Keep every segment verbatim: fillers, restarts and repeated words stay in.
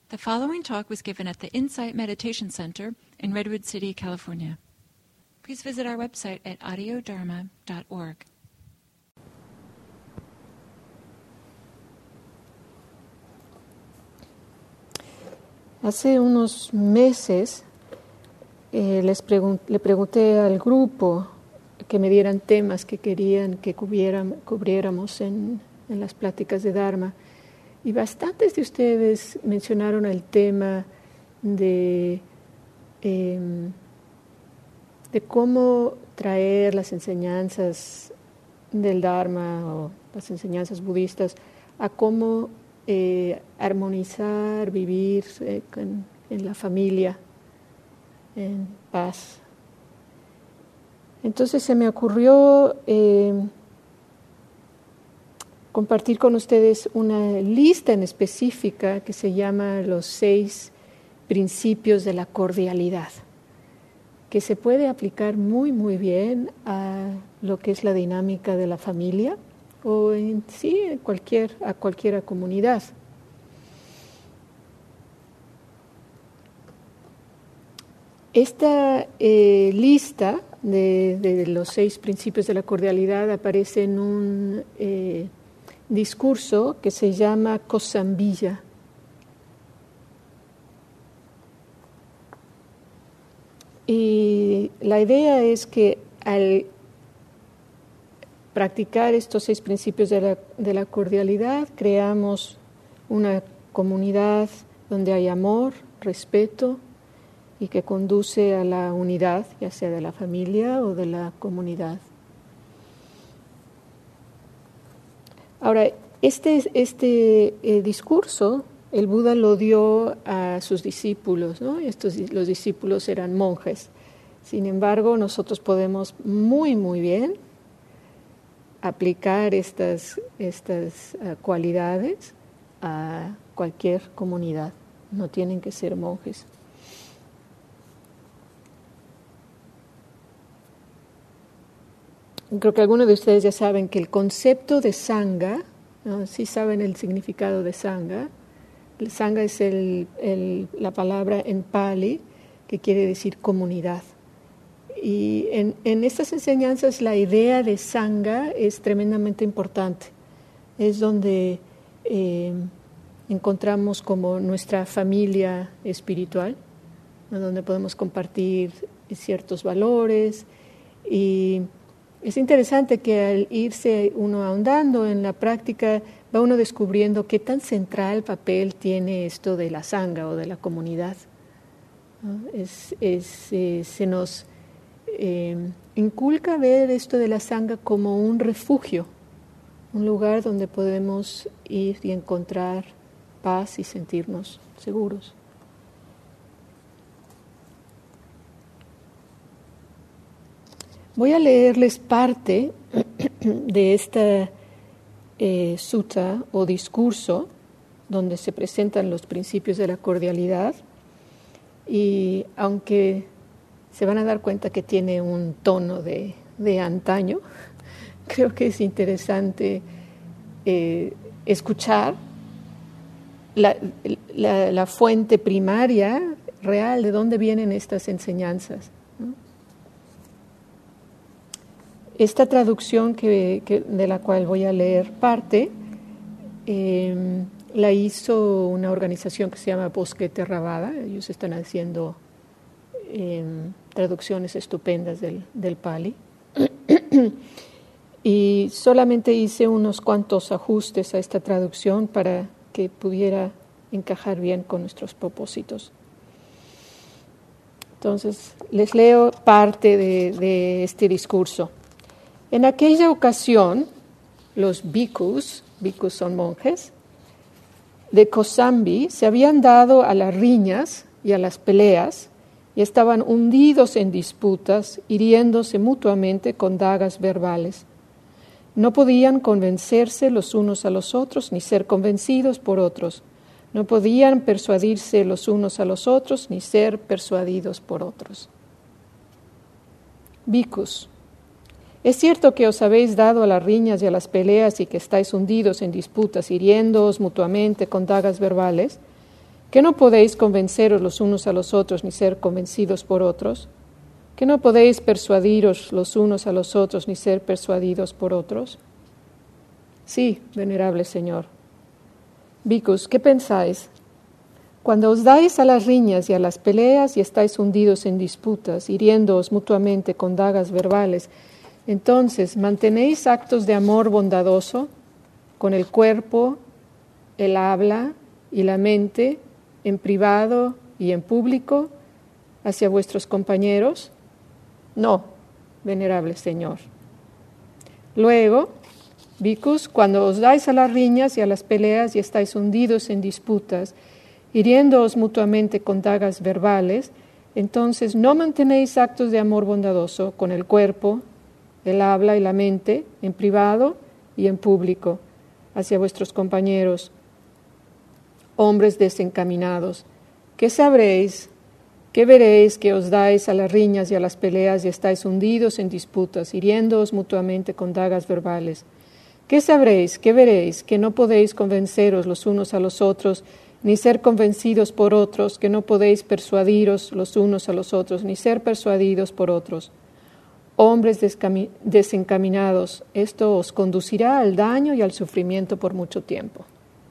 The following talk was given at the Insight Meditation Center in Redwood City, California. Please visit our website at audio dharma dot org. Hace unos meses eh, les pregun- le pregunté al grupo que me dieran temas que querían que cubrieran, cubriéramos en, en las pláticas de Dharma. Y bastantes de ustedes mencionaron el tema de, eh, de cómo traer las enseñanzas del Dharma o las enseñanzas budistas a cómo eh, armonizar, vivir eh, con, en la familia, en paz. Entonces se me ocurrió eh, compartir con ustedes una lista en específica que se llama los seis principios de la cordialidad, que se puede aplicar muy muy bien a lo que es la dinámica de la familia o en sí en cualquier, a cualquier comunidad. Esta eh, lista de, de los seis principios de la cordialidad aparece en un eh, discurso que se llama Kosambilla. Y la idea es que al practicar estos seis principios de la, de la cordialidad, creamos una comunidad donde hay amor, respeto y que conduce a la unidad, ya sea de la familia o de la comunidad. Ahora, este, este eh, discurso, el Buda lo dio a sus discípulos, ¿no? Estos, los discípulos eran monjes. Sin embargo, nosotros podemos muy, muy bien aplicar estas, estas uh, cualidades a cualquier comunidad. No tienen que ser monjes. Creo que algunos de ustedes ya saben que el concepto de Sangha, ¿no? Sí saben el significado de Sangha. El Sangha es el, el, la palabra en Pali que quiere decir comunidad. Y en, en estas enseñanzas la idea de Sangha es tremendamente importante. Es donde eh, encontramos como nuestra familia espiritual, ¿no? Donde podemos compartir ciertos valores. Y es interesante que al irse uno ahondando en la práctica va uno descubriendo qué tan central papel tiene esto de la Sangha o de la comunidad, ¿no? Es, es, eh, se nos eh, inculca ver esto de la Sangha como un refugio, un lugar donde podemos ir y encontrar paz y sentirnos seguros. Voy a leerles parte de esta eh, sutta o discurso donde se presentan los principios de la cordialidad, y aunque se van a dar cuenta que tiene un tono de, de antaño, creo que es interesante eh, escuchar la, la, la fuente primaria real de dónde vienen estas enseñanzas, ¿no? Esta traducción que, que, de la cual voy a leer parte, eh, la hizo una organización que se llama Bosque Theravada. Ellos están haciendo eh, traducciones estupendas del, del Pali. Y solamente hice unos cuantos ajustes a esta traducción para que pudiera encajar bien con nuestros propósitos. Entonces, les leo parte de, de este discurso. En aquella ocasión, los bhikkhus, bhikkhus son monjes, de Kosambi se habían dado a las riñas y a las peleas y estaban hundidos en disputas, hiriéndose mutuamente con dagas verbales. No podían convencerse los unos a los otros ni ser convencidos por otros. No podían persuadirse los unos a los otros ni ser persuadidos por otros. Bhikkhus. Es cierto que os habéis dado a las riñas y a las peleas y que estáis hundidos en disputas, hiriéndoos mutuamente con dagas verbales, ¿Que no podéis convenceros los unos a los otros ni ser convencidos por otros? ¿Que no podéis persuadiros los unos a los otros ni ser persuadidos por otros? Sí, venerable Señor. Bhikkhus, ¿qué pensáis? Cuando os dais a las riñas y a las peleas y estáis hundidos en disputas, hiriéndoos mutuamente con dagas verbales, entonces, ¿mantenéis actos de amor bondadoso con el cuerpo, el habla y la mente, en privado y en público, hacia vuestros compañeros? No, venerable Señor. Luego, bhikkhus, cuando os dais a las riñas y a las peleas y estáis hundidos en disputas, hiriéndoos mutuamente con dagas verbales, entonces no mantenéis actos de amor bondadoso con el cuerpo, el habla y la mente, en privado y en público, hacia vuestros compañeros, hombres desencaminados. ¿Qué sabréis? ¿Qué veréis que os dais a las riñas y a las peleas y estáis hundidos en disputas, hiriéndoos mutuamente con dagas verbales? ¿Qué sabréis? ¿Qué veréis? Que no podéis convenceros los unos a los otros, ni ser convencidos por otros, que no podéis persuadiros los unos a los otros, ni ser persuadidos por otros. Hombres desencaminados, esto os conducirá al daño y al sufrimiento por mucho tiempo.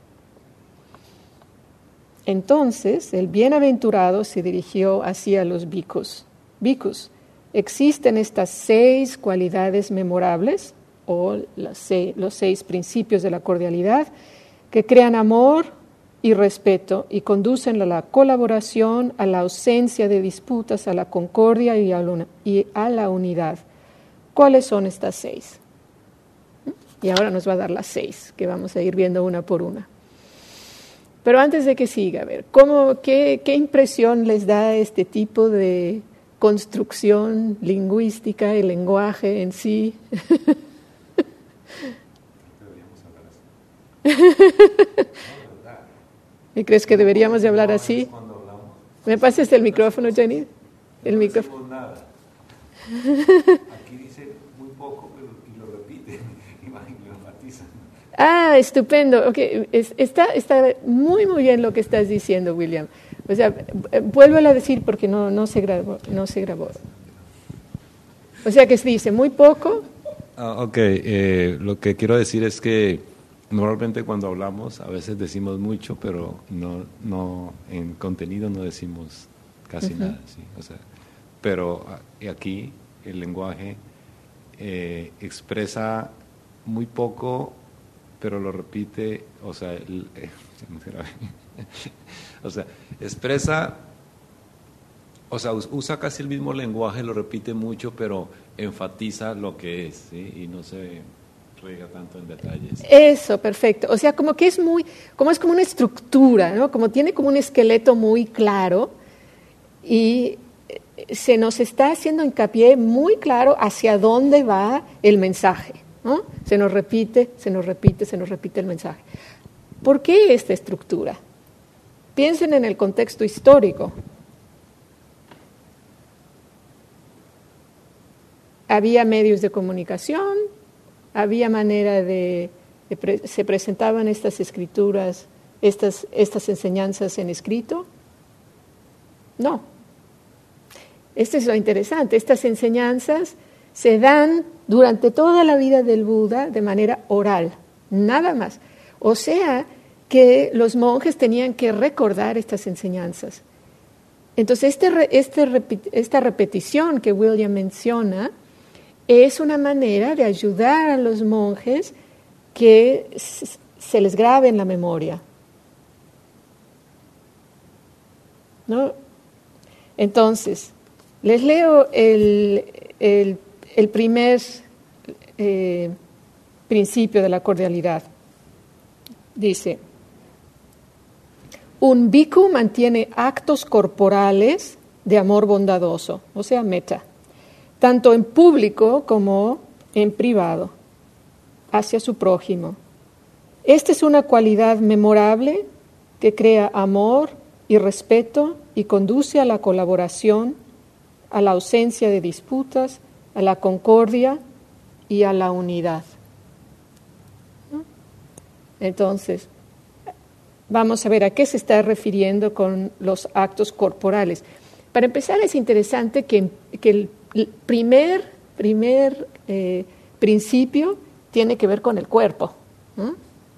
Entonces el bienaventurado se dirigió hacia los bhikkhus. Bhikkhus, ¿existen estas seis cualidades memorables, o los seis, los seis principios de la cordialidad, que crean amor y respeto y conducen a la colaboración, a la ausencia de disputas, a la concordia y a la, y a la unidad? ¿Cuáles son estas seis? Y ahora nos va a dar las seis, que vamos a ir viendo una por una. Pero antes de que siga, a ver, ¿cómo, qué, qué impresión les da este tipo de construcción lingüística, el lenguaje en sí? ¿Y crees que deberíamos de hablar así? ¿Me pasas el micrófono, Jenny? El no micrófono. No nada. Aquí dice muy poco, pero y lo repiten y lo enfatizan. Ah, estupendo. Okay. Es, está, está muy, muy bien lo que estás diciendo, William. O sea, vuélvelo a decir porque no, no, se grabó, no se grabó. O sea, que se dice muy poco. Ah, ok, eh, lo que quiero decir es que normalmente cuando hablamos a veces decimos mucho, pero no, no en contenido no decimos casi uh-huh. nada. ¿Sí? O sea, pero aquí el lenguaje eh, expresa muy poco, pero lo repite, o sea, el, eh, o sea, expresa, o sea, usa casi el mismo lenguaje, lo repite mucho, pero enfatiza lo que es, ¿sí? Y no se riega tanto en detalles. Eso, perfecto. O sea, como que es muy, como es como una estructura, ¿no? Como tiene como un esqueleto muy claro y se nos está haciendo hincapié muy claro hacia dónde va el mensaje, ¿no? Se nos repite, se nos repite, se nos repite el mensaje. ¿Por qué esta estructura? Piensen en el contexto histórico. Había medios de comunicación, había manera de, de pre, se presentaban estas escrituras, estas, estas enseñanzas en escrito. No. Esto es lo interesante. Estas enseñanzas se dan durante toda la vida del Buda de manera oral, nada más. O sea que los monjes tenían que recordar estas enseñanzas. Entonces, este, este, esta repetición que William menciona es una manera de ayudar a los monjes que se les grabe en la memoria, ¿no? Entonces, les leo el, el, el primer eh, principio de la cordialidad. Dice: un bhikkhu mantiene actos corporales de amor bondadoso, o sea, metta, tanto en público como en privado, hacia su prójimo. Esta es una cualidad memorable que crea amor y respeto y conduce a la colaboración, a la ausencia de disputas, a la concordia y a la unidad. ¿No? Entonces, vamos a ver a qué se está refiriendo con los actos corporales. Para empezar, es interesante que, que el, el primer, primer eh, principio tiene que ver con el cuerpo, ¿no?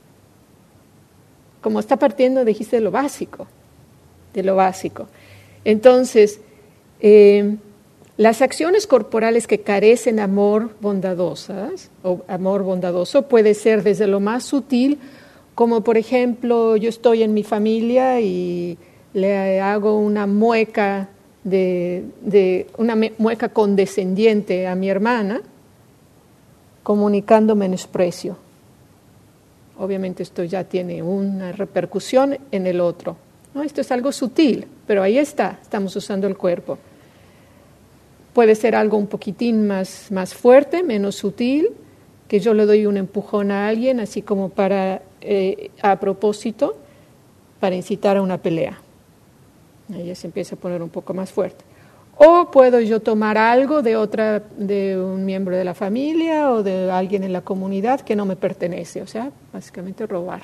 Como está partiendo, dijiste, de lo básico, de lo básico. Entonces, eh, las acciones corporales que carecen amor bondadosas, o amor bondadoso, puede ser desde lo más sutil, como por ejemplo, yo estoy en mi familia y le hago una mueca de, de una mueca condescendiente a mi hermana, comunicando menosprecio. Obviamente esto ya tiene una repercusión en el otro, ¿no? Esto es algo sutil, pero ahí está, estamos usando el cuerpo. Puede ser algo un poquitín más, más fuerte, menos sutil, que yo le doy un empujón a alguien, así como para, eh, a propósito, para incitar a una pelea. Ahí ya se empieza a poner un poco más fuerte. O puedo yo tomar algo de otra, de un miembro de la familia o de alguien en la comunidad que no me pertenece, o sea, básicamente robar.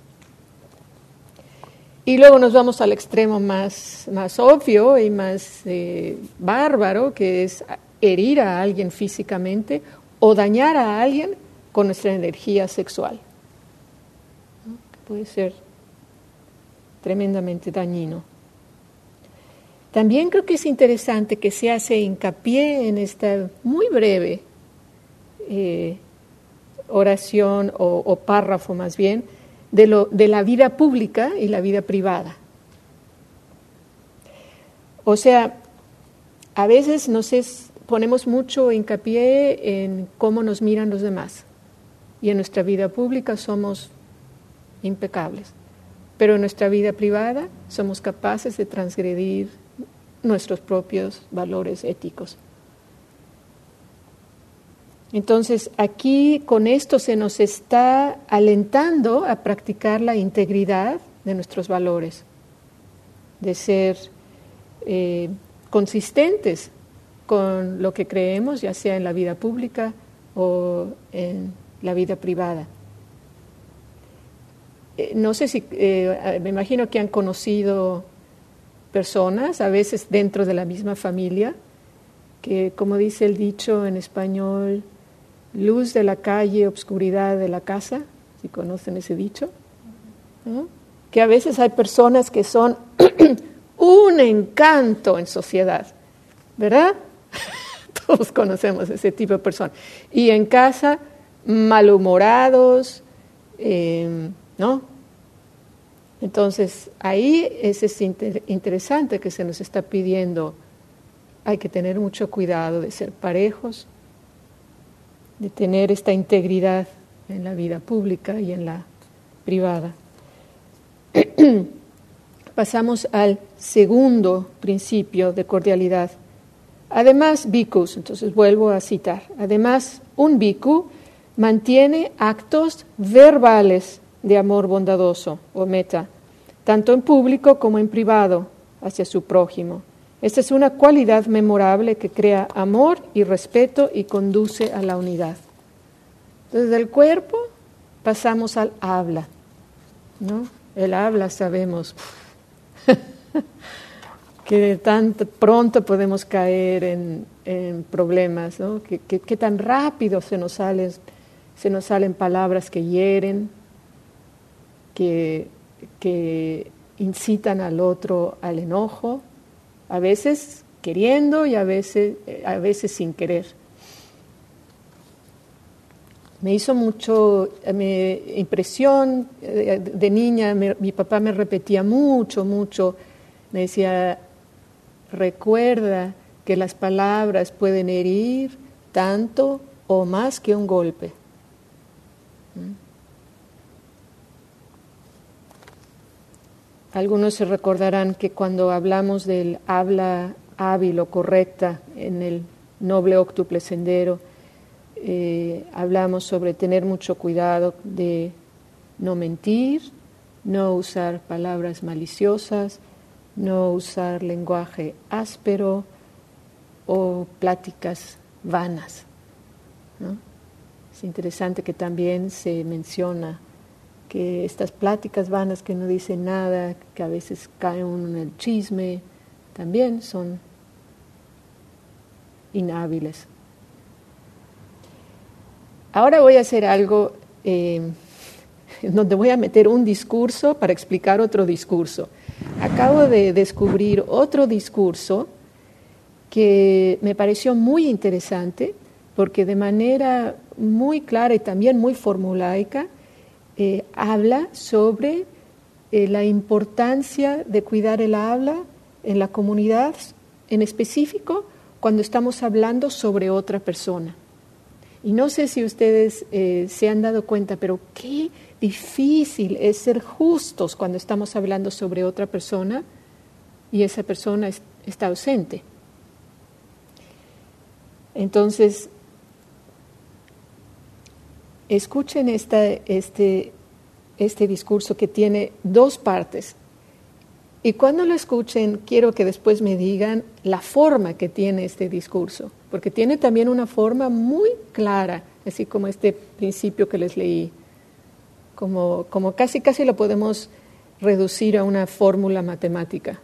Y luego nos vamos al extremo más, más obvio y más eh, bárbaro, que es herir a alguien físicamente o dañar a alguien con nuestra energía sexual, ¿no? Que puede ser tremendamente dañino. También creo que es interesante que se hace hincapié en esta muy breve eh, oración o, o párrafo más bien, De, lo, de la vida pública y la vida privada. O sea, a veces nos es, ponemos mucho hincapié en cómo nos miran los demás y en nuestra vida pública somos impecables, pero en nuestra vida privada somos capaces de transgredir nuestros propios valores éticos. Entonces, aquí con esto se nos está alentando a practicar la integridad de nuestros valores, de ser eh, consistentes con lo que creemos, ya sea en la vida pública o en la vida privada. Eh, no sé si, eh, me imagino que han conocido personas, a veces dentro de la misma familia, que, como dice el dicho en español, luz de la calle, obscuridad de la casa, si conocen ese dicho, ¿no? Que a veces hay personas que son un encanto en sociedad, ¿verdad? Todos conocemos ese tipo de personas. Y en casa, malhumorados, eh, ¿no? Entonces, ahí es, es inter- interesante que se nos está pidiendo, hay que tener mucho cuidado de ser parejos, de tener esta integridad en la vida pública y en la privada. Pasamos al segundo principio de cordialidad. Además, bhikkhus, entonces vuelvo a citar, además, un bhikkhu mantiene actos verbales de amor bondadoso o metta, tanto en público como en privado hacia su prójimo. Esta es una cualidad memorable que crea amor y respeto y conduce a la unidad. Entonces, del cuerpo pasamos al habla, ¿no? El habla, sabemos que tan pronto podemos caer en, en problemas, ¿no? Que, que, que tan rápido se nos salen, se nos salen palabras que hieren, que, que incitan al otro al enojo, a veces queriendo y a veces, a veces sin querer. Me hizo mucho me, impresión, de, de niña me, mi papá me repetía mucho, mucho, me decía, recuerda que las palabras pueden herir tanto o más que un golpe. ¿Mm? Algunos se recordarán que cuando hablamos del habla hábil o correcta en el noble óctuple sendero, eh, hablamos sobre tener mucho cuidado de no mentir, no usar palabras maliciosas, no usar lenguaje áspero o pláticas vanas, ¿no? Es interesante que también se menciona que estas pláticas vanas que no dicen nada, que a veces cae uno en el chisme, también son inhábiles. Ahora voy a hacer algo eh, donde voy a meter un discurso para explicar otro discurso. Acabo de descubrir otro discurso que me pareció muy interesante porque de manera muy clara y también muy formulaica eh, habla sobre eh, la importancia de cuidar el habla en la comunidad, en específico cuando estamos hablando sobre otra persona. Y no sé si ustedes eh, se han dado cuenta, pero qué difícil es ser justos cuando estamos hablando sobre otra persona y esa persona es, está ausente. Entonces, escuchen esta, este, este discurso que tiene dos partes. Y cuando lo escuchen, quiero que después me digan la forma que tiene este discurso, porque tiene también una forma muy clara, así como este principio que les leí, como, como casi casi lo podemos reducir a una fórmula matemática.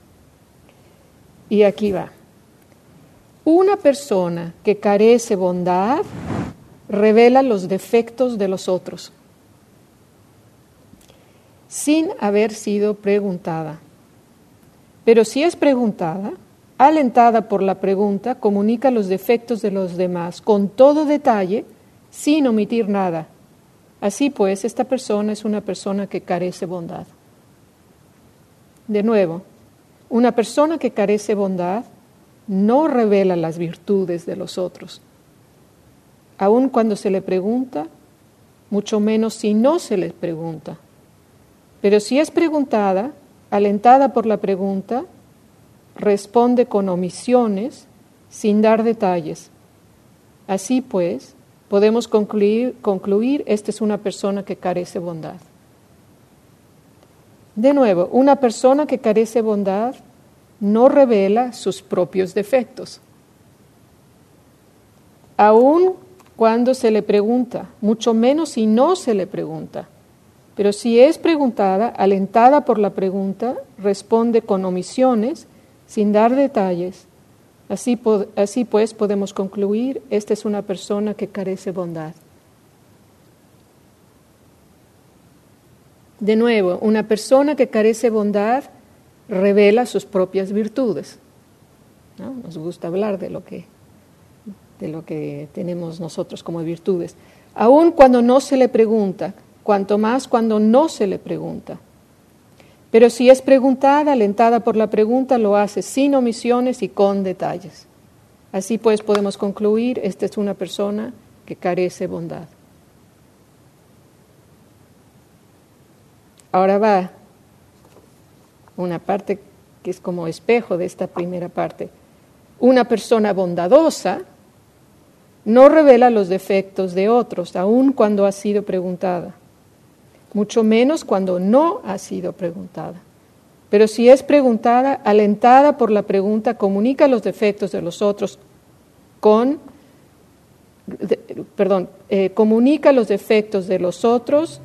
Y aquí va. Una persona que carece bondad revela los defectos de los otros, sin haber sido preguntada. Pero si es preguntada, alentada por la pregunta, comunica los defectos de los demás con todo detalle, sin omitir nada. Así pues, esta persona es una persona que carece bondad. De nuevo, una persona que carece bondad no revela las virtudes de los otros, aun cuando se le pregunta, mucho menos si no se le pregunta. Pero si es preguntada, alentada por la pregunta, responde con omisiones, sin dar detalles. Así pues, podemos concluir, concluir, esta es una persona que carece bondad. De nuevo, una persona que carece bondad no revela sus propios defectos. Aun cuando se le pregunta, mucho menos si no se le pregunta. Pero si es preguntada, alentada por la pregunta, responde con omisiones, sin dar detalles. Así, así pues podemos concluir, esta es una persona que carece bondad. De nuevo, una persona que carece bondad revela sus propias virtudes, ¿no? Nos gusta hablar de lo que, de lo que tenemos nosotros como virtudes. Aun cuando no se le pregunta, cuanto más cuando no se le pregunta. Pero si es preguntada, alentada por la pregunta, lo hace sin omisiones y con detalles. Así pues podemos concluir, esta es una persona que carece bondad. Ahora va una parte que es como espejo de esta primera parte. Una persona bondadosa no revela los defectos de otros, aun cuando ha sido preguntada, mucho menos cuando no ha sido preguntada. Pero si es preguntada, alentada por la pregunta, comunica los defectos de los otros con, de, perdón, eh, comunica los defectos de los otros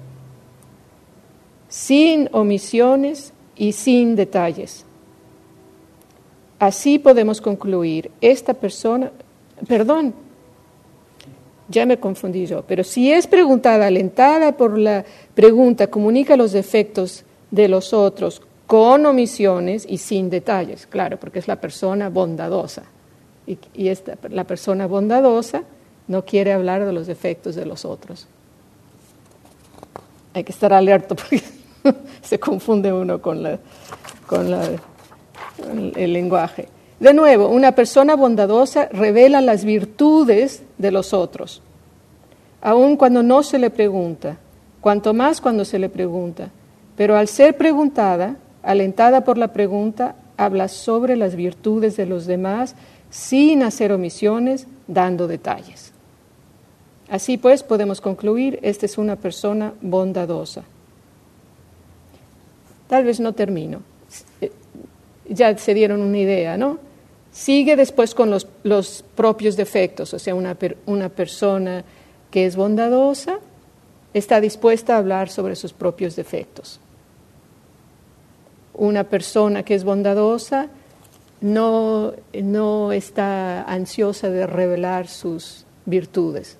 sin omisiones y sin detalles. Así podemos concluir, esta persona, perdón, ya me confundí yo, pero si es preguntada, alentada por la pregunta, comunica los defectos de los otros con omisiones y sin detalles, claro, porque es la persona bondadosa. Y, y esta, la persona bondadosa no quiere hablar de los defectos de los otros. Hay que estar alerta porque se confunde uno con, la, con la, el lenguaje. De nuevo, una persona bondadosa revela las virtudes de los otros, aun cuando no se le pregunta, cuanto más cuando se le pregunta. Pero al ser preguntada, alentada por la pregunta, habla sobre las virtudes de los demás sin hacer omisiones, dando detalles. Así pues, podemos concluir, esta es una persona bondadosa. Tal vez no termino. Ya se dieron una idea, ¿no? Sigue después con los, los propios defectos, o sea, una, per, una persona que es bondadosa está dispuesta a hablar sobre sus propios defectos. Una persona que es bondadosa no, no está ansiosa de revelar sus virtudes.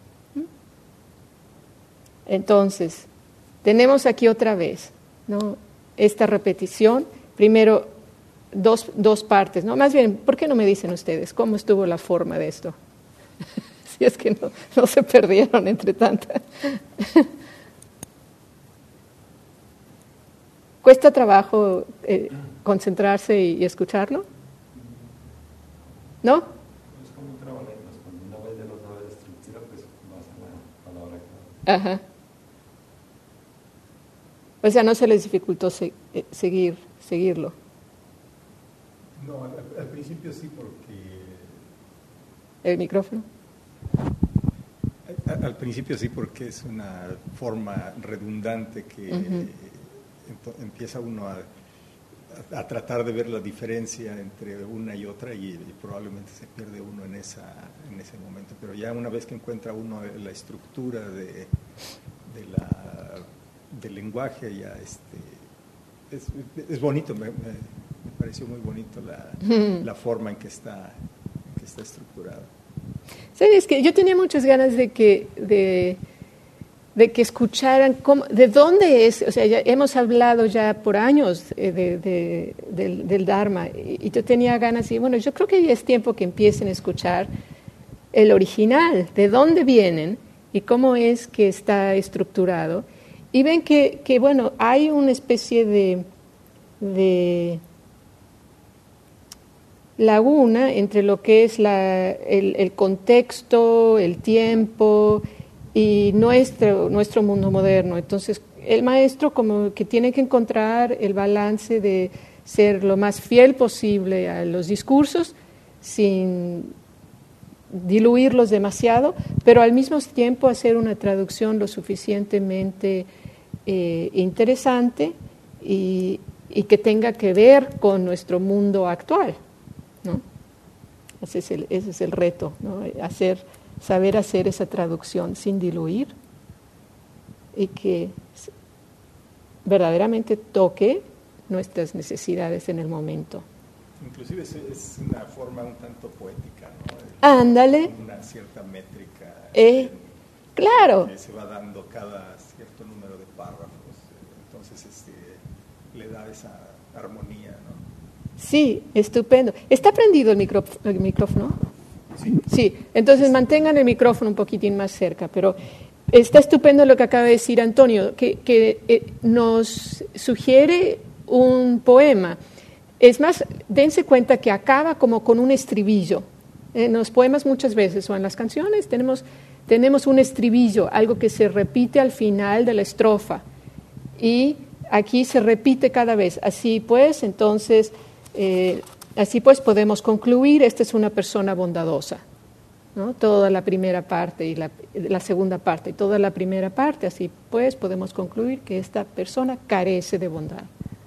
Entonces, tenemos aquí otra vez, ¿no?, esta repetición. Primero, dos, dos partes, ¿no? Más bien, ¿por qué no me dicen ustedes cómo estuvo la forma de esto? Si es que no, no se perdieron entre tanta. ¿Cuesta trabajo eh, concentrarse y, y escucharlo? ¿No? Es como un trabalenguas. Cuando una vez ya lo sabe de estructura, pues vas a la palabra que... Ajá. O sea, no se les dificultó se, eh, seguir, seguirlo. No, al, al principio sí, porque... ¿El micrófono? Al, al principio sí, porque es una forma redundante que uh-huh. ent- empieza uno a, a, a tratar de ver la diferencia entre una y otra y, y probablemente se pierde uno en, esa, en ese momento. Pero ya una vez que encuentra uno la estructura de, de la... del lenguaje ya este es, es bonito, me, me, me pareció muy bonito la, mm. la forma en que está en que está estructurado. ¿Sabes qué? Yo tenía muchas ganas de que de, de que escucharan cómo, de dónde es, o sea, ya hemos hablado ya por años de, de, de, del, del Dharma y, y yo tenía ganas y bueno, yo creo que ya es tiempo que empiecen a escuchar el original, de dónde vienen y cómo es que está estructurado. Y ven que, que, bueno, hay una especie de, de laguna entre lo que es la, el, el contexto, el tiempo y nuestro, nuestro mundo moderno. Entonces, el maestro como que tiene que encontrar el balance de ser lo más fiel posible a los discursos sin diluirlos demasiado, pero al mismo tiempo hacer una traducción lo suficientemente eh, interesante y, y que tenga que ver con nuestro mundo actual, ¿no? Ese es el, ese es el reto, ¿no? Hacer, saber hacer esa traducción sin diluir y que verdaderamente toque nuestras necesidades en el momento. Inclusive es, es una forma un tanto poética, ¿no? Ándale. Una cierta métrica. Eh, en, claro. Que se va dando cada cierto número de párrafos. Entonces este, le da esa armonía, ¿no? Sí, estupendo. ¿Está prendido el, micro, el micrófono? Sí. Sí, entonces mantengan el micrófono un poquitín más cerca, pero está estupendo lo que acaba de decir Antonio, que, que eh, nos sugiere un poema. Es más, dense cuenta que acaba como con un estribillo. En los poemas muchas veces o en las canciones tenemos, tenemos un estribillo, algo que se repite al final de la estrofa. Y aquí se repite cada vez. Así pues, entonces, eh, así pues podemos concluir, esta es una persona bondadosa, ¿no? Toda la primera parte y la, la segunda parte, y toda la primera parte, así pues podemos concluir que esta persona carece de bondad.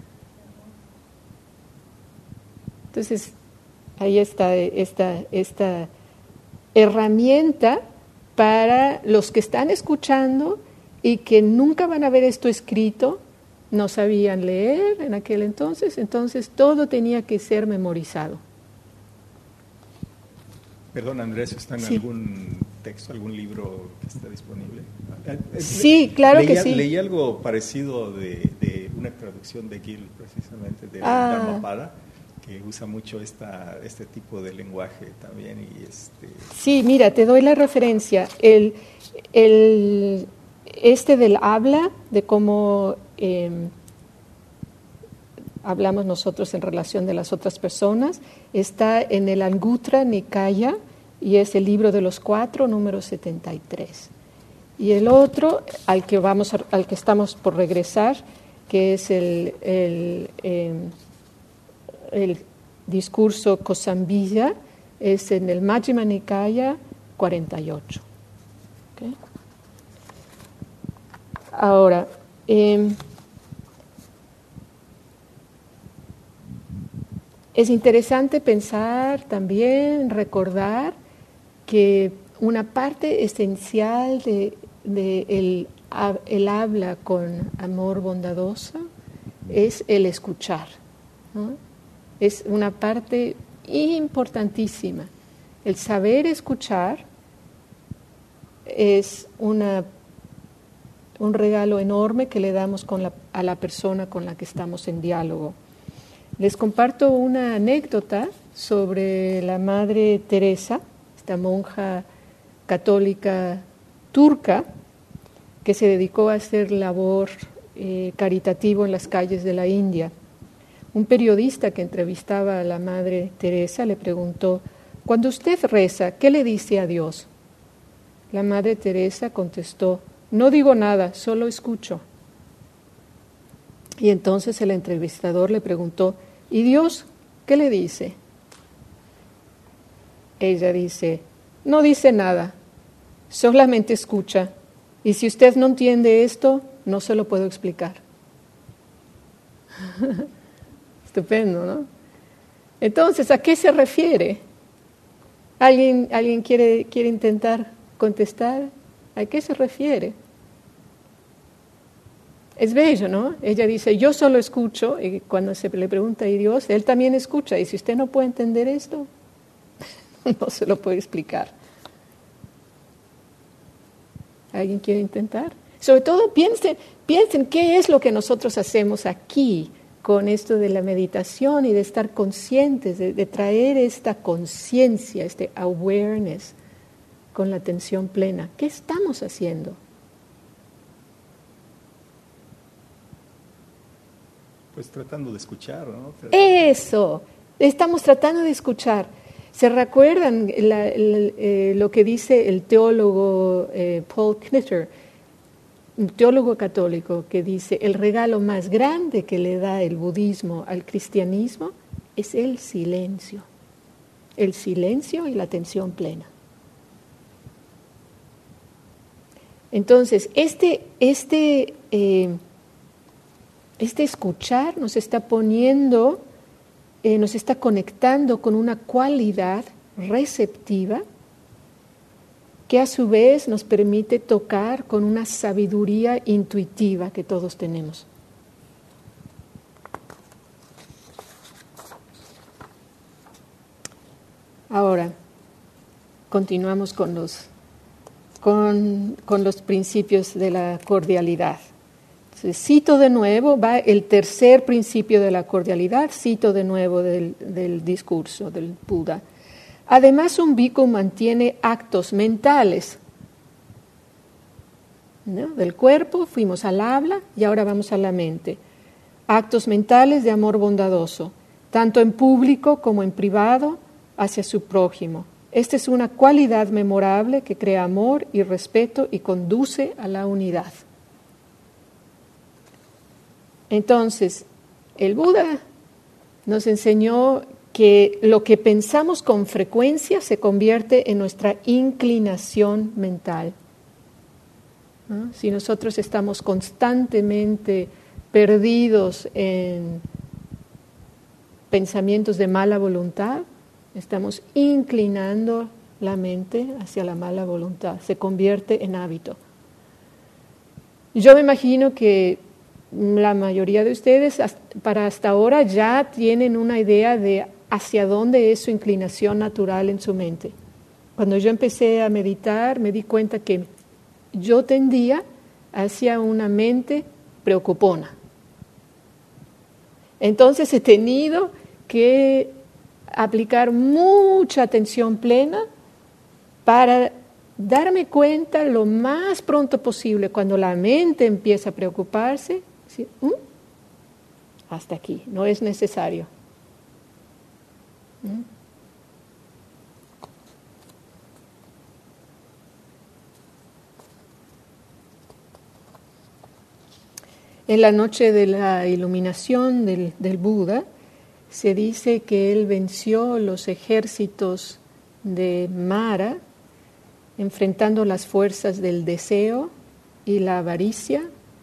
Entonces, ahí está esta, esta herramienta para los que están escuchando y que nunca van a ver esto escrito, no sabían leer en aquel entonces, entonces todo tenía que ser memorizado. Perdón, Andrés, ¿está en sí. algún texto, algún libro que está disponible? Sí, claro leí, que sí. Leí algo parecido de, de una traducción de Gill, precisamente, de ah. Dhammapada, que usa mucho esta, este tipo de lenguaje también. Y este... Sí, mira, te doy la referencia. El, el, este del habla, de cómo eh, hablamos nosotros en relación de las otras personas, está en el Anguttara Nikaya y es el libro de los cuatro, número setenta y tres. Y el otro, al que, vamos a, al que estamos por regresar, que es el... el eh, el discurso Kosambhija, es en el Majjhima Nikaya cuarenta y ocho. ¿Okay? Ahora, eh, es interesante pensar también, recordar que una parte esencial de, de el él habla con amor bondadoso, es el escuchar, ¿no? Es una parte importantísima. El saber escuchar es una, un regalo enorme que le damos con la, a la persona con la que estamos en diálogo. Les comparto una anécdota sobre la Madre Teresa, esta monja católica turca que se dedicó a hacer labor eh, caritativo en las calles de la India. Un periodista que entrevistaba a la Madre Teresa le preguntó: cuando usted reza, ¿qué le dice a Dios? La Madre Teresa contestó: no digo nada, solo escucho. Y entonces el entrevistador le preguntó: ¿y Dios qué le dice? Ella dice: no dice nada, solamente escucha. Y si usted no entiende esto, no se lo puedo explicar. Estupendo, ¿no? Entonces, ¿a qué se refiere? ¿Alguien, alguien quiere, quiere intentar contestar? ¿A qué se refiere? Es bello, ¿no? Ella dice: yo solo escucho, y cuando se le pregunta a Dios, Él también escucha, y si usted no puede entender esto, no se lo puede explicar. ¿Alguien quiere intentar? Sobre todo piensen, piensen qué es lo que nosotros hacemos aquí con esto de la meditación y de estar conscientes, de, de traer esta conciencia, este awareness con la atención plena. ¿Qué estamos haciendo? Pues tratando de escuchar, ¿no? Eso, estamos tratando de escuchar. ¿Se recuerdan la, la, eh, lo que dice el teólogo eh, Paul Knitter, un teólogo católico, que dice: el regalo más grande que le da el budismo al cristianismo es el silencio, el silencio y la atención plena? Entonces, este, este, eh, este escuchar nos está poniendo, eh, nos está conectando con una cualidad receptiva que a su vez nos permite tocar con una sabiduría intuitiva que todos tenemos. Ahora, continuamos con los, con, con los principios de la cordialidad. Entonces, cito de nuevo, va el tercer principio de la cordialidad, cito de nuevo del, del discurso del Buda. Además, un bhikkhu mantiene actos mentales, ¿no? Del cuerpo, fuimos al habla y ahora vamos a la mente. Actos mentales de amor bondadoso, tanto en público como en privado, hacia su prójimo. Esta es una cualidad memorable que crea amor y respeto y conduce a la unidad. Entonces, el Buda nos enseñó que lo que pensamos con frecuencia se convierte en nuestra inclinación mental, ¿no? Si nosotros estamos constantemente perdidos en pensamientos de mala voluntad, estamos inclinando la mente hacia la mala voluntad, se convierte en hábito. Yo me imagino que la mayoría de ustedes para hasta ahora ya tienen una idea de hacia dónde es su inclinación natural en su mente. Cuando yo empecé a meditar, me di cuenta que yo tendía hacia una mente preocupona. Entonces he tenido que aplicar mucha atención plena para darme cuenta lo más pronto posible cuando la mente empieza a preocuparse, decir, ¿Mm? hasta aquí, no es necesario. ¿Mm? En la noche de la iluminación del, del Buda, se dice que él venció los ejércitos de Mara, enfrentando las fuerzas del deseo y la avaricia,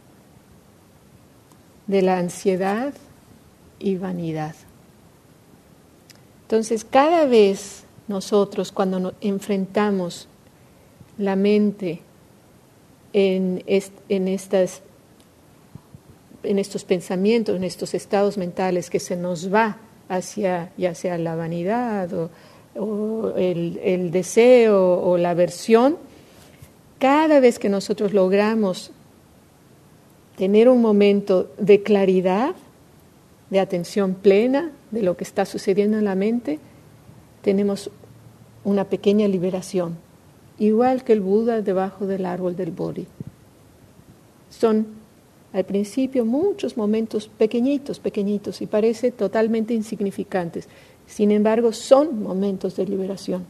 de la ansiedad y vanidad. Entonces, cada vez nosotros, cuando nos enfrentamos la mente en, est, en, estas, en estos pensamientos, en estos estados mentales que se nos va hacia ya sea la vanidad o, o el, el deseo o la aversión, cada vez que nosotros logramos tener un momento de claridad, de atención plena de lo que está sucediendo en la mente, tenemos una pequeña liberación, igual que el Buda debajo del árbol del Bodhi. Son al principio muchos momentos pequeñitos, pequeñitos, y parece totalmente insignificantes. Sin embargo, son momentos de liberación.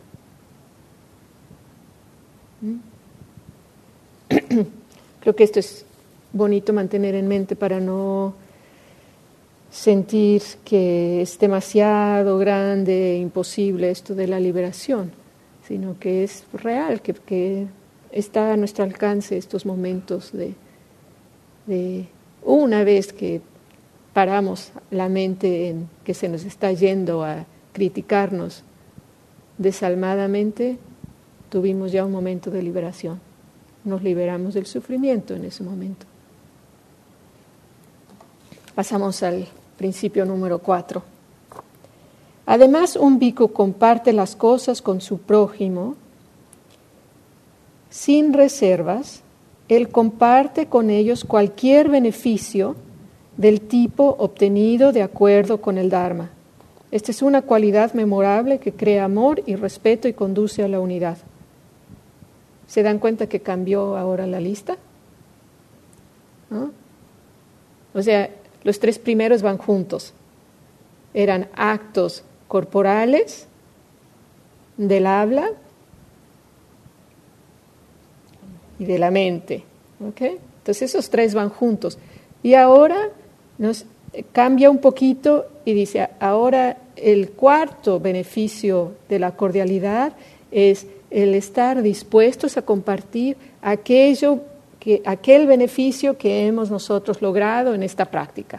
¿Mm? Creo que esto es bonito mantener en mente para no sentir que es demasiado grande, imposible esto de la liberación, sino que es real, que, que está a nuestro alcance estos momentos de, de una vez que paramos la mente en que se nos está yendo a criticarnos desalmadamente, tuvimos ya un momento de liberación. Nos liberamos del sufrimiento en ese momento. Pasamos al principio número cuatro. Además, un bhikkhu comparte las cosas con su prójimo sin reservas. Él comparte con ellos cualquier beneficio del tipo obtenido de acuerdo con el Dharma. Esta es una cualidad memorable que crea amor y respeto y conduce a la unidad. ¿Se dan cuenta que cambió ahora la lista? ¿No? O sea, los tres primeros van juntos. Eran actos corporales, del habla y de la mente. ¿Okay? Entonces esos tres van juntos. Y ahora nos cambia un poquito y dice, ahora el cuarto beneficio de la cordialidad es el estar dispuestos a compartir aquello que, aquel beneficio que hemos nosotros logrado en esta práctica.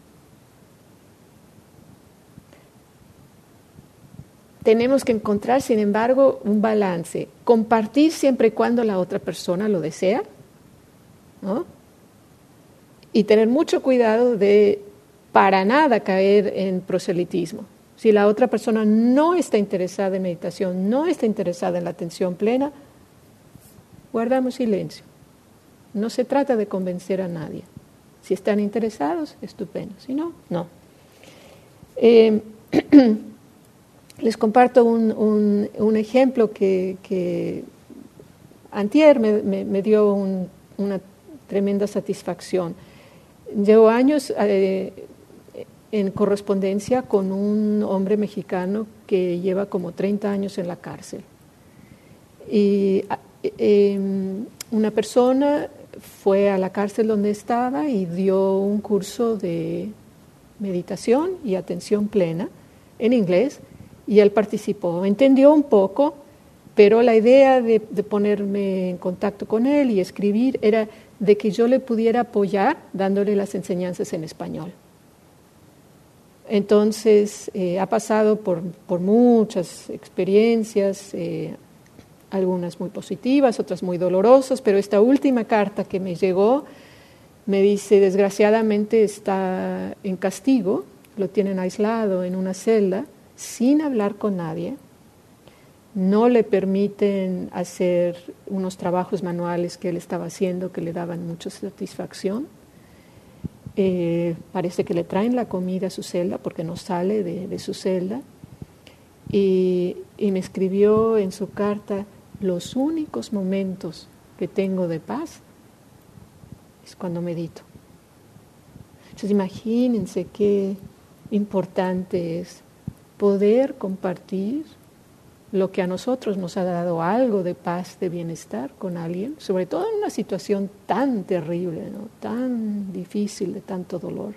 Tenemos que encontrar, sin embargo, un balance. Compartir siempre y cuando la otra persona lo desea, ¿no? Y tener mucho cuidado de para nada caer en proselitismo. Si la otra persona no está interesada en meditación, no está interesada en la atención plena, guardamos silencio. No se trata de convencer a nadie. Si están interesados, estupendo. Si no, no. Eh, les comparto un, un, un ejemplo que, que antier me, me, me dio un, una tremenda satisfacción. Llevo años eh, en correspondencia con un hombre mexicano que lleva como treinta años en la cárcel. Y eh, una persona fue a la cárcel donde estaba y dio un curso de meditación y atención plena en inglés, y él participó. Entendió un poco, pero la idea de, de ponerme en contacto con él y escribir era de que yo le pudiera apoyar dándole las enseñanzas en español. Entonces, eh, ha pasado por, por muchas experiencias, eh, algunas muy positivas, otras muy dolorosas, pero esta última carta que me llegó me dice, desgraciadamente está en castigo, lo tienen aislado en una celda, sin hablar con nadie, no le permiten hacer unos trabajos manuales que él estaba haciendo que le daban mucha satisfacción. Eh, parece que le traen la comida a su celda porque no sale de, de su celda. Y, y me escribió en su carta, los únicos momentos que tengo de paz es cuando medito. Entonces imagínense qué importante es poder compartir lo que a nosotros nos ha dado algo de paz, de bienestar con alguien, sobre todo en una situación tan terrible, ¿no? Tan difícil, de tanto dolor.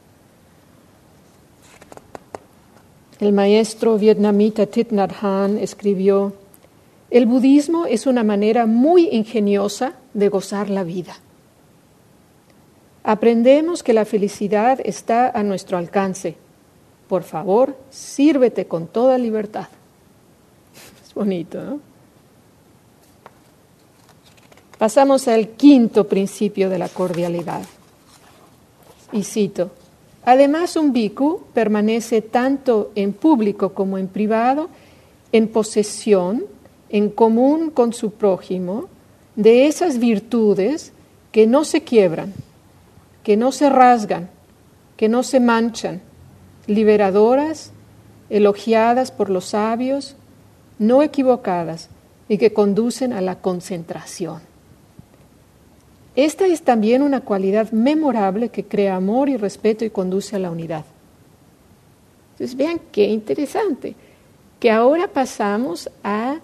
El maestro vietnamita Thich Nhat Hanh escribió, el budismo es una manera muy ingeniosa de gozar la vida. Aprendemos que la felicidad está a nuestro alcance. Por favor, sírvete con toda libertad. Es bonito, ¿no? Pasamos al quinto principio de la cordialidad. Y cito, además un bhikkhu permanece tanto en público como en privado en posesión, en común con su prójimo, de esas virtudes que no se quiebran, que no se rasgan, que no se manchan, liberadoras, elogiadas por los sabios, no equivocadas y que conducen a la concentración. Esta es también una cualidad memorable que crea amor y respeto y conduce a la unidad. Entonces vean qué interesante, que ahora pasamos a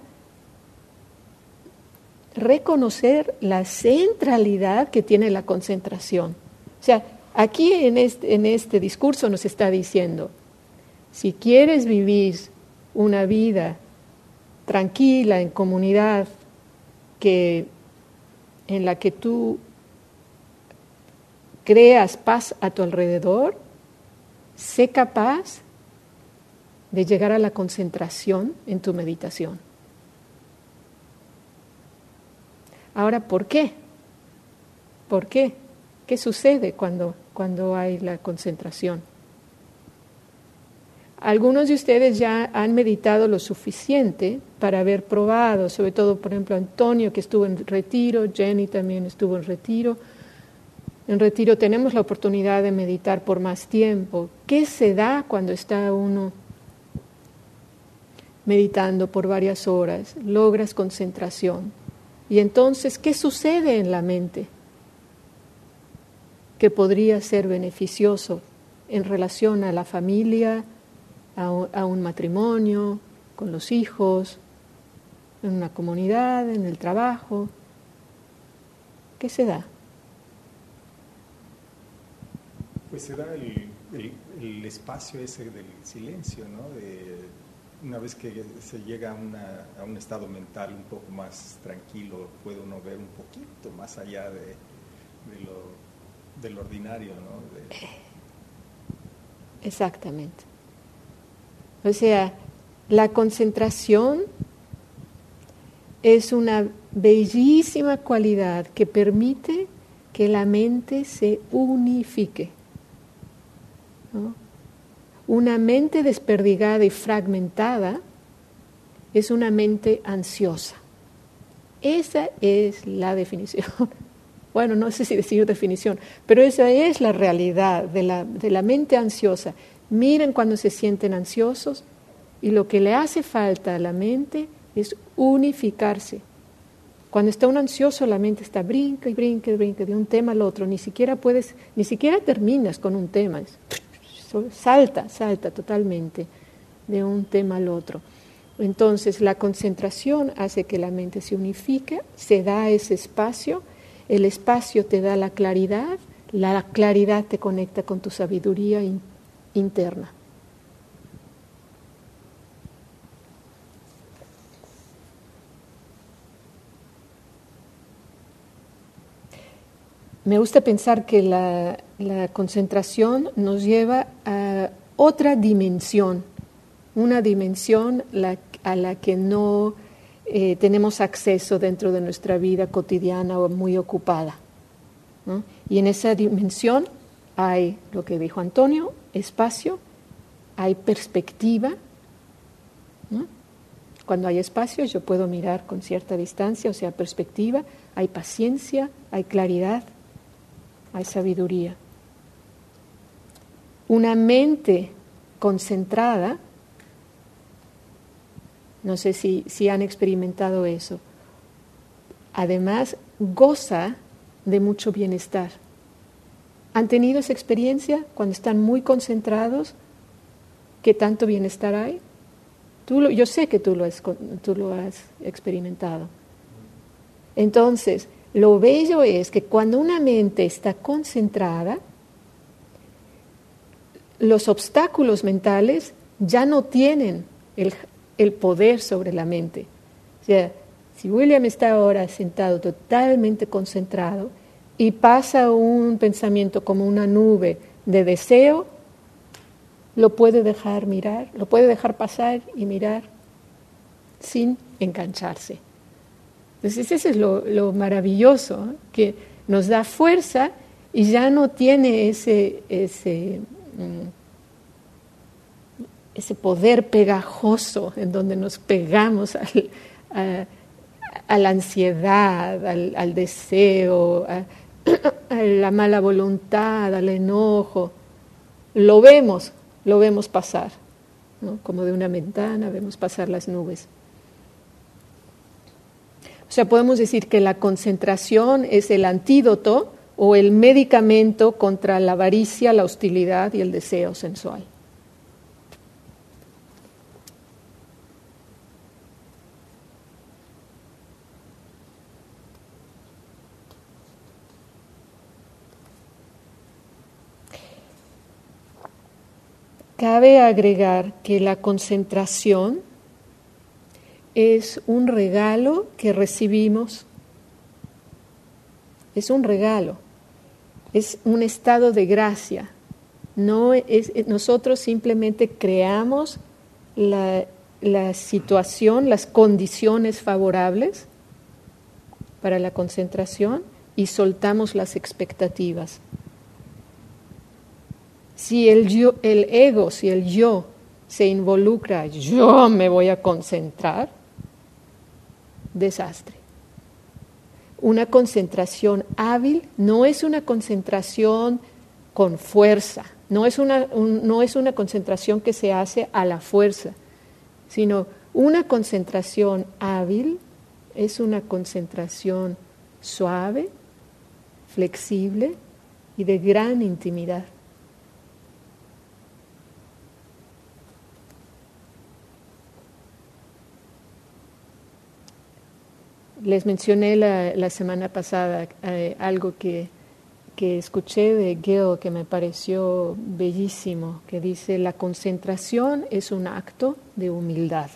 reconocer la centralidad que tiene la concentración. O sea, aquí en este, en este discurso nos está diciendo, si quieres vivir una vida tranquila, en comunidad, que, en la que tú creas paz a tu alrededor, sé capaz de llegar a la concentración en tu meditación. Ahora, ¿por qué? ¿Por qué? ¿Qué sucede cuando, cuando hay la concentración? Algunos de ustedes ya han meditado lo suficiente para haber probado, sobre todo, por ejemplo, Antonio, que estuvo en retiro, Jenny también estuvo en retiro. En retiro tenemos la oportunidad de meditar por más tiempo. ¿Qué se da cuando está uno meditando por varias horas? Logras concentración. Y entonces, ¿qué sucede en la mente que podría ser beneficioso en relación a la familia, a un matrimonio, con los hijos, en una comunidad, en el trabajo? ¿Qué se da? Pues se da el, el, el espacio ese del silencio, ¿no? De, una vez que se llega a, una, a un estado mental un poco más tranquilo, puede uno ver un poquito más allá de, de lo, del ordinario, ¿no? De... Exactamente. O sea, la concentración es una bellísima cualidad que permite que la mente se unifique, ¿no? Una mente desperdigada y fragmentada es una mente ansiosa. Esa es la definición. Bueno, no sé si decir definición, pero esa es la realidad de la, de la mente ansiosa. Miren cuando se sienten ansiosos y lo que le hace falta a la mente es unificarse. Cuando está un ansioso, la mente está brinca y brinca y brinca de un tema al otro. Ni siquiera puedes, ni siquiera terminas con un tema. Es, salta, salta totalmente de un tema al otro. Entonces, la concentración hace que la mente se unifique, se da ese espacio, el espacio te da la claridad, la claridad te conecta con tu sabiduría in- interna. Me gusta pensar que la, la concentración nos lleva a otra dimensión, una dimensión la, a la que no eh, tenemos acceso dentro de nuestra vida cotidiana o muy ocupada, ¿no? Y en esa dimensión hay lo que dijo Antonio, espacio, hay perspectiva, ¿no? Cuando hay espacio yo puedo mirar con cierta distancia, o sea, perspectiva, hay paciencia, hay claridad, hay sabiduría. Una mente concentrada, no sé si, si han experimentado eso, además goza de mucho bienestar. ¿Han tenido esa experiencia cuando están muy concentrados? ¿Qué tanto bienestar hay? Tú lo, yo sé que tú lo, has, tú lo has experimentado. Entonces, lo bello es que cuando una mente está concentrada, los obstáculos mentales ya no tienen el, el poder sobre la mente. O sea, si William está ahora sentado totalmente concentrado y pasa un pensamiento como una nube de deseo, lo puede dejar mirar, lo puede dejar pasar y mirar sin engancharse. Entonces, ese es lo, lo maravilloso, ¿eh? Que nos da fuerza y ya no tiene ese, ese, ese poder pegajoso en donde nos pegamos al, a, a la ansiedad, al, al deseo, a, a la mala voluntad, al enojo. Lo vemos, lo vemos pasar, ¿no? Como de una ventana vemos pasar las nubes. O sea, podemos decir que la concentración es el antídoto o el medicamento contra la avaricia, la hostilidad y el deseo sensual. Cabe agregar que la concentración es un regalo que recibimos, es un regalo, es un estado de gracia. No es, nosotros simplemente creamos la, la situación, las condiciones favorables para la concentración y soltamos las expectativas. Si el yo, el ego, si el yo se involucra, yo me voy a concentrar, desastre. Una concentración hábil no es una concentración con fuerza, no es una, un, no es una concentración que se hace a la fuerza, sino una concentración hábil es una concentración suave, flexible y de gran intimidad. Les mencioné la, la semana pasada eh, algo que, que escuché de Gil que me pareció bellísimo, que dice: la concentración es un acto de humildad.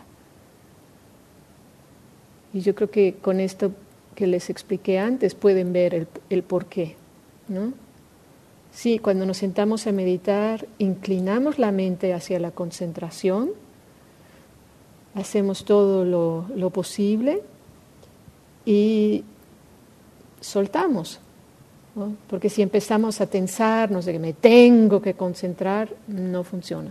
Y yo creo que con esto que les expliqué antes pueden ver el, el porqué, ¿no? Sí, cuando nos sentamos a meditar, inclinamos la mente hacia la concentración, hacemos todo lo, lo posible y soltamos, ¿no? Porque si empezamos a tensarnos de que me tengo que concentrar, no funciona.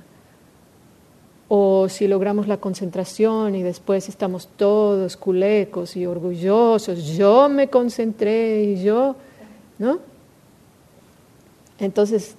O si logramos la concentración y después estamos todos culecos y orgullosos, yo me concentré y yo, ¿no? Entonces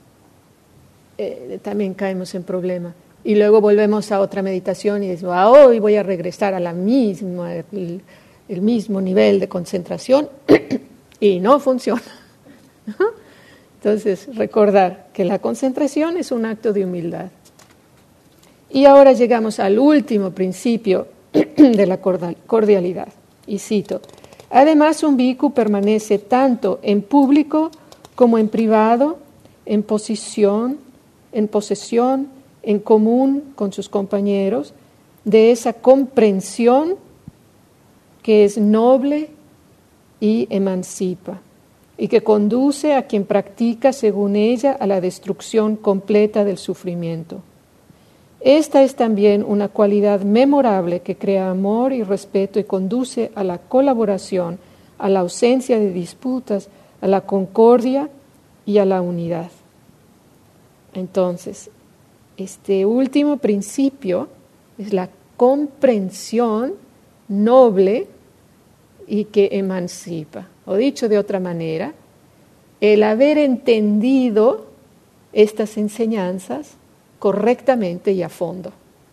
eh, también caemos en problema. Y luego volvemos a otra meditación y decimos, ah, hoy voy a regresar a la misma, el, el mismo nivel de concentración y no funciona. Entonces, recordar que la concentración es un acto de humildad. Y ahora llegamos al último principio de la cordialidad. Y cito: además, un bhikkhu permanece tanto en público como en privado, en posición, en posesión, en común con sus compañeros, de esa comprensión que es noble y emancipa, y que conduce a quien practica según ella a la destrucción completa del sufrimiento. Esta es también una cualidad memorable que crea amor y respeto y conduce a la colaboración, a la ausencia de disputas, a la concordia y a la unidad. Entonces, este último principio es la comprensión noble y que emancipa. O dicho de otra manera, el haber entendido estas enseñanzas correctamente y a fondo.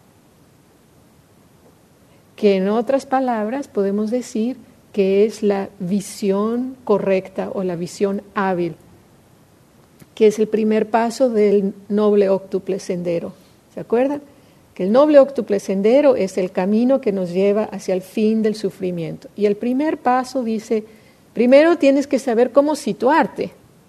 Que en otras palabras podemos decir que es la visión correcta o la visión hábil, que es el primer paso del noble óctuple sendero. ¿Se acuerdan? Que el noble óctuple sendero es el camino que nos lleva hacia el fin del sufrimiento. Y el primer paso dice, primero tienes que saber cómo situarte.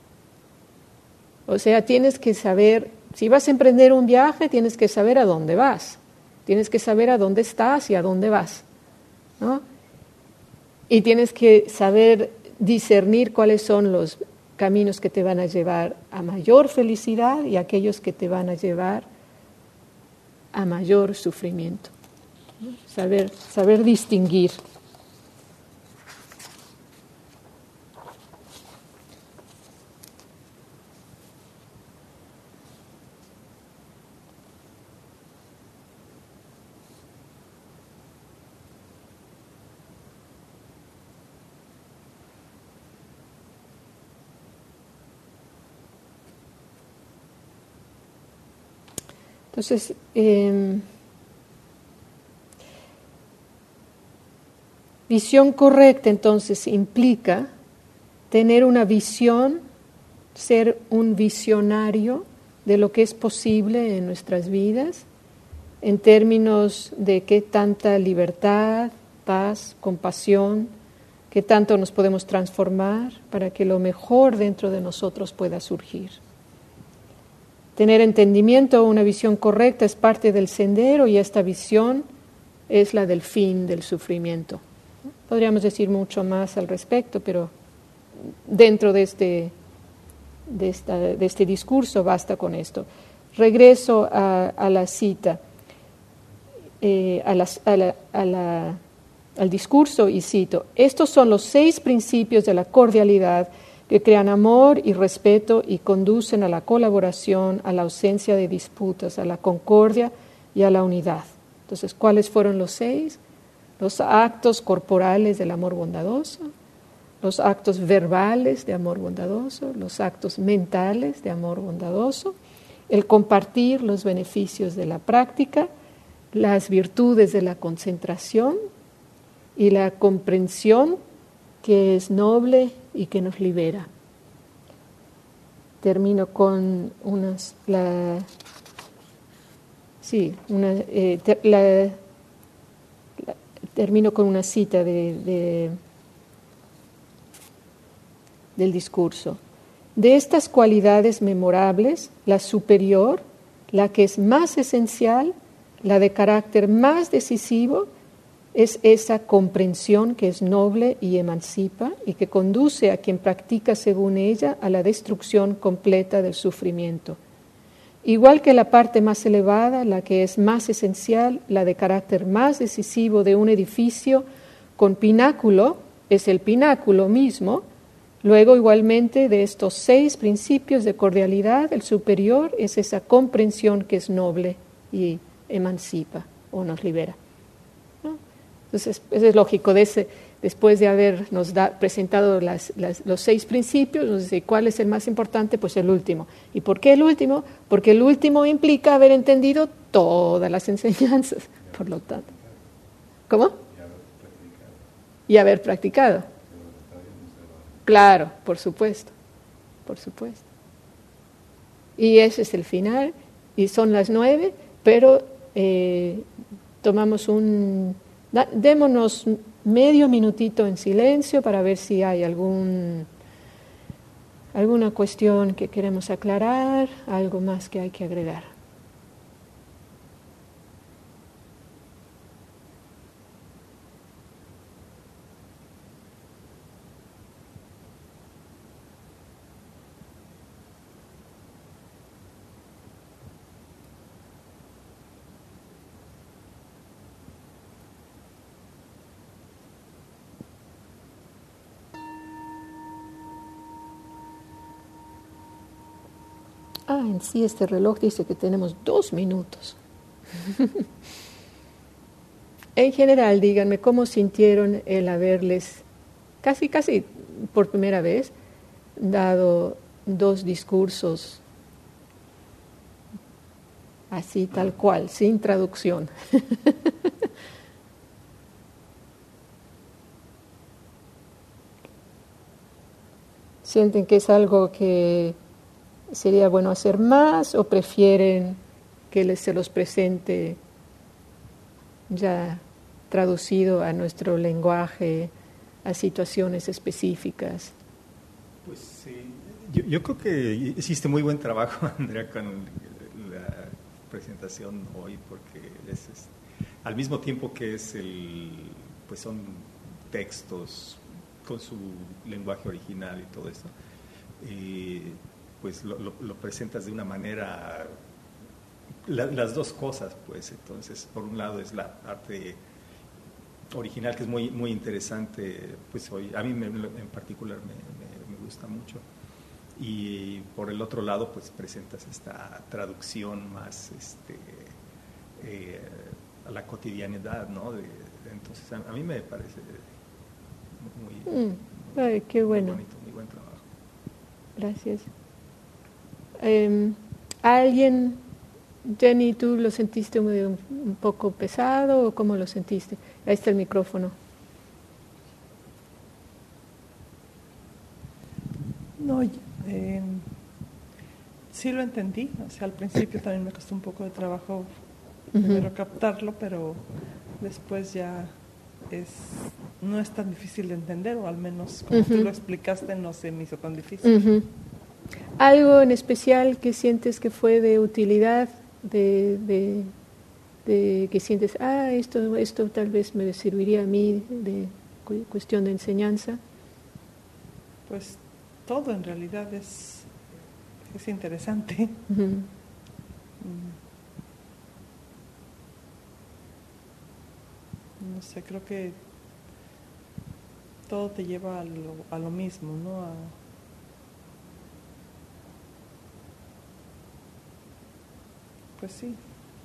O sea, tienes que saber, si vas a emprender un viaje, tienes que saber a dónde vas. Tienes que saber a dónde estás y a dónde vas, ¿no? Y tienes que saber discernir cuáles son los caminos que te van a llevar a mayor felicidad y aquellos que te van a llevar a mayor sufrimiento. Saber, saber distinguir. Entonces, eh, visión correcta entonces implica tener una visión, ser un visionario de lo que es posible en nuestras vidas, en términos de qué tanta libertad, paz, compasión, qué tanto nos podemos transformar para que lo mejor dentro de nosotros pueda surgir. Tener entendimiento o una visión correcta es parte del sendero y esta visión es la del fin del sufrimiento. Podríamos decir mucho más al respecto, pero dentro de este, de esta, de este discurso basta con esto. Regreso a, a la cita, eh, a la, a la, a la, al discurso y cito: estos son los seis principios de la cordialidad que crean amor y respeto y conducen a la colaboración, a la ausencia de disputas, a la concordia y a la unidad. Entonces, ¿cuáles fueron los seis? Los actos corporales del amor bondadoso, los actos verbales de amor bondadoso, los actos mentales de amor bondadoso, el compartir los beneficios de la práctica, las virtudes de la concentración y la comprensión que es noble y que nos libera. Termino con unas, la, sí, una, eh, ter, la, la, termino con una cita de, de, del discurso. De estas cualidades memorables, la superior, la que es más esencial, la de carácter más decisivo, es esa comprensión que es noble y emancipa y que conduce a quien practica según ella a la destrucción completa del sufrimiento. Igual que la parte más elevada, la que es más esencial, la de carácter más decisivo de un edificio con pináculo, es el pináculo mismo. Luego, igualmente, de estos seis principios de cordialidad, el superior es esa comprensión que es noble y emancipa o nos libera. Entonces, eso es lógico, de ese, después de habernos da, presentado las, las, los seis principios, nos dice, ¿cuál es el más importante? Pues el último. ¿Y por qué el último? Porque el último implica haber entendido todas las enseñanzas, por lo tanto. ¿Cómo? Y haber practicado. Claro, por supuesto, por supuesto. Y ese es el final, y son las nueve, pero eh, tomamos un... Démonos medio minutito en silencio para ver si hay algún, alguna cuestión que queremos aclarar, algo más que hay que agregar. Ah, en sí este reloj dice que tenemos dos minutos. En general, díganme cómo sintieron el haberles, casi, casi por primera vez, dado dos discursos así tal cual, sin traducción. ¿Sienten que es algo que sería bueno hacer más o prefieren que les se los presente ya traducido a nuestro lenguaje, a situaciones específicas? Pues sí, yo, yo creo que hiciste muy buen trabajo, Andrea, con la presentación hoy, porque es, es al mismo tiempo que es el, pues son textos con su lenguaje original y todo eso, eh, pues lo, lo, lo presentas de una manera, la, las dos cosas, pues. Entonces, por un lado es la parte original, que es muy muy interesante, pues hoy a mí me, en particular me, me, me gusta mucho, y por el otro lado pues presentas esta traducción más este eh, a la cotidianidad, ¿no? De, de, entonces a, a mí me parece muy, mm, ay, qué bueno. muy bonito, muy buen trabajo. Gracias. Eh, ¿Alguien Jenny, ¿tú lo sentiste un, un poco pesado o cómo lo sentiste? Ahí está el micrófono. No, eh, sí lo entendí. O sea, al principio también me costó un poco de trabajo primero uh-huh. captarlo, pero después ya es no es tan difícil de entender, o al menos como uh-huh. tú lo explicaste no se me hizo tan difícil. Uh-huh. ¿Algo en especial que sientes que fue de utilidad, de, de, de que sientes, ah, esto, esto tal vez me serviría a mí de cu- cuestión de enseñanza? Pues todo en realidad es, es interesante. Uh-huh. No sé, creo que todo te lleva a lo, a lo mismo, ¿no? A, pues sí,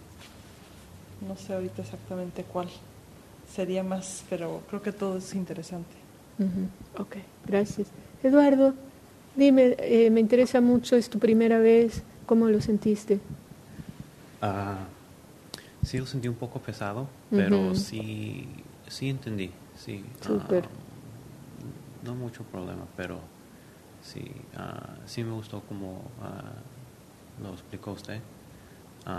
no sé ahorita exactamente cuál sería más, pero creo que todo es interesante. Uh-huh. Ok, gracias. Eduardo, dime, eh, me interesa mucho, es tu primera vez, ¿cómo lo sentiste? Uh, sí, lo sentí un poco pesado, pero uh-huh. sí, sí entendí, sí. Súper. Uh, no mucho problema, pero sí, uh, sí me gustó como uh, lo explicó usted. Um,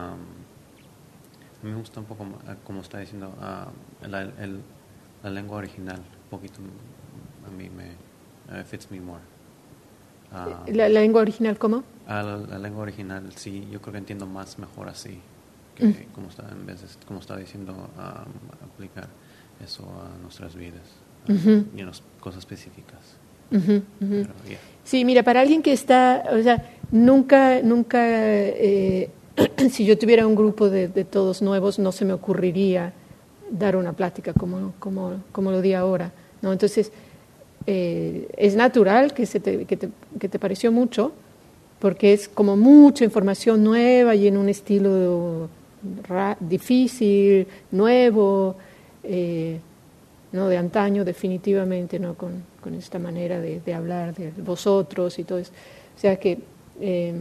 a mí me gusta un poco, como está diciendo, uh, la, el, la lengua original, un poquito, a mí me uh, fits me more. Uh, ¿La, ¿La lengua original cómo? Uh, la, la lengua original, sí, yo creo que entiendo más mejor así, que mm. como está, en vez de, como está diciendo, um, aplicar eso a nuestras vidas, uh, uh-huh. y en las cosas específicas. Uh-huh, uh-huh. Pero, yeah. Sí, mira, para alguien que está, o sea, nunca, nunca... Eh, si yo tuviera un grupo de, de todos nuevos, no se me ocurriría dar una plática como, como, como lo di ahora, ¿no? Entonces, eh, es natural que, se te, que, te, que te pareció mucho, porque es como mucha información nueva y en un estilo ra- difícil, nuevo, eh, no de antaño definitivamente, no con, con esta manera de, de hablar de vosotros y todo eso. O sea que... Eh,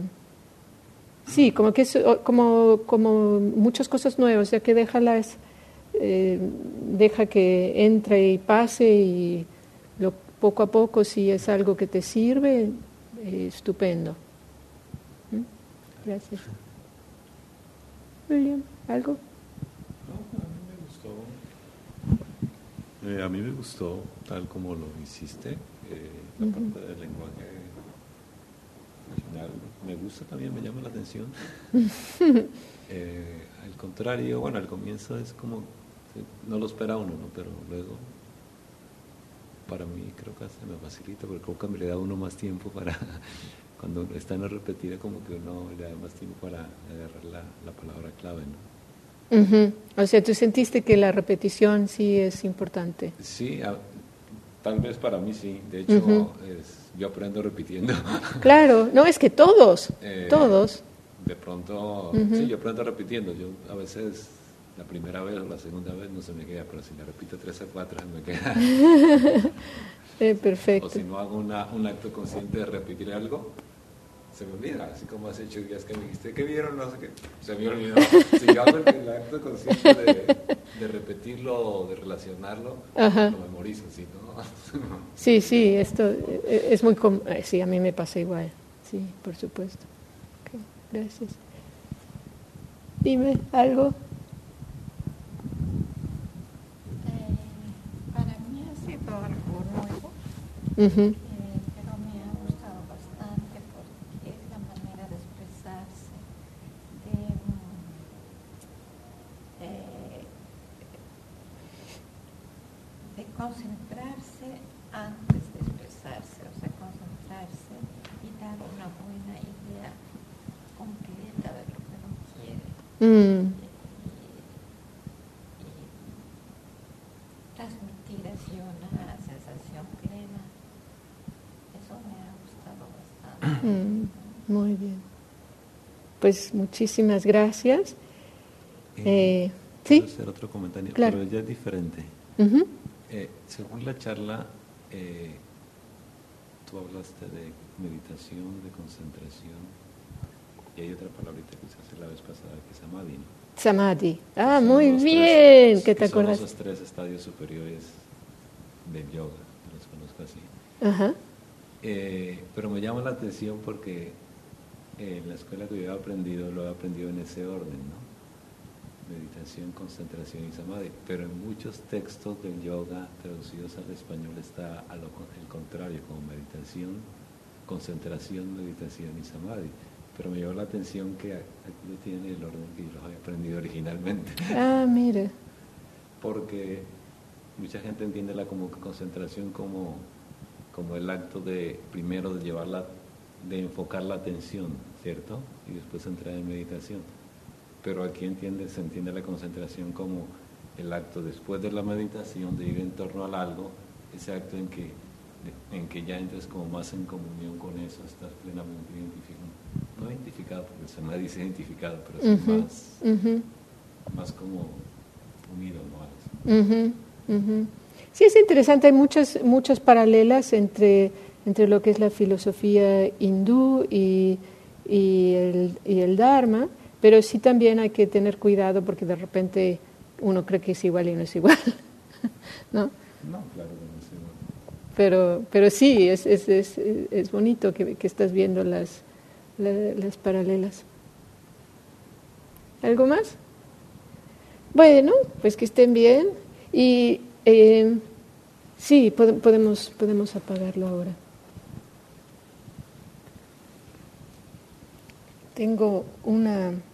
Sí, como que es como, como muchas cosas nuevas, o sea que déjalas, eh, deja que entre y pase y lo, poco a poco, si es algo que te sirve, eh, estupendo. ¿Mm? Gracias. William, ¿algo? No, a mí me gustó. Eh, a mí me gustó tal como lo hiciste, eh, la uh-huh. parte del lenguaje. Me gusta también, me llama la atención. eh, al contrario, bueno, al comienzo es como, no lo espera uno, ¿no? Pero luego, para mí creo que se me facilita, porque creo que me le da uno más tiempo para, cuando está en la repetida, como que uno le da más tiempo para agarrar la, la palabra clave, ¿no? Uh-huh. O sea, ¿tú sentiste que la repetición sí es importante? Sí, a, tal vez para mí sí, de hecho, uh-huh. es, yo aprendo repitiendo. Claro, no, es que todos, eh, todos. De pronto, uh-huh. sí, yo aprendo repitiendo. Yo a veces, la primera vez o la segunda vez no se me queda, pero si la repito tres o cuatro me queda. eh, perfecto. O si no hago una, un acto consciente de repetir algo, se me olvida, así como hace ocho días que me dijiste, ¿qué vieron? No sé qué, se me olvidó. Si yo hago el, el acto consciente de, de repetirlo o de relacionarlo, ajá. Lo memorizo, ¿sí? ¿No? Sí, sí, esto es muy... Com- sí, a mí me pasa igual, sí, por supuesto. Okay, gracias. Dime, ¿algo? Eh, para mí ha sido algo nuevo. Uh-huh. Concentrarse antes de expresarse, o sea, concentrarse y dar una buena idea completa de lo que uno quiere. Mm. Y, y transmitir así una sensación plena. Eso me ha gustado bastante. Mm, muy bien. Pues muchísimas gracias. Eh, eh, ¿Sí? Quiero hacer otro comentario, claro. Pero ya es diferente. Uh-huh. Eh, según la charla, eh, tú hablaste de meditación, de concentración, Y hay otra palabrita que usaste la vez pasada, que es samadhi, ¿no? Samadhi. Ah, Son muy los bien, tres, que te son acuerdas. esos tres estadios superiores del yoga, los conozco así. Ajá. Eh, pero me llama la atención porque en la escuela que yo he aprendido, lo he aprendido en ese orden, ¿no? Meditación, concentración y samadhi. Pero en muchos textos del yoga traducidos al español está a lo el contrario, como meditación, concentración, meditación y samadhi. Pero me llamó la atención que aquí lo tiene el orden que yo los había aprendido originalmente. Ah, mira. Porque mucha gente entiende la como concentración como, como el acto de, primero, de llevarla, de enfocar la atención, ¿cierto? Y después entrar en meditación. Pero aquí entiende, se entiende la concentración como el acto después de la meditación, de ir en torno al algo, ese acto en que, en que ya entres como más en comunión con eso, estás plenamente identificado. No identificado, porque el samadhi dice identificado, pero es Uh-huh, más, uh-huh. más como unido, ¿no? Uh-huh, uh-huh. Sí, es interesante, hay muchas, muchas paralelas entre, entre lo que es la filosofía hindú y, y, el, y el Dharma, pero sí también hay que tener cuidado porque de repente uno cree que es igual y no es igual, ¿no? No, claro que no es igual. Pero, pero sí, es, es, es, es bonito que, que estás viendo las, la, las paralelas. ¿Algo más? Bueno, pues que estén bien. Y eh, sí, pod- podemos, podemos apagarlo ahora. Tengo una...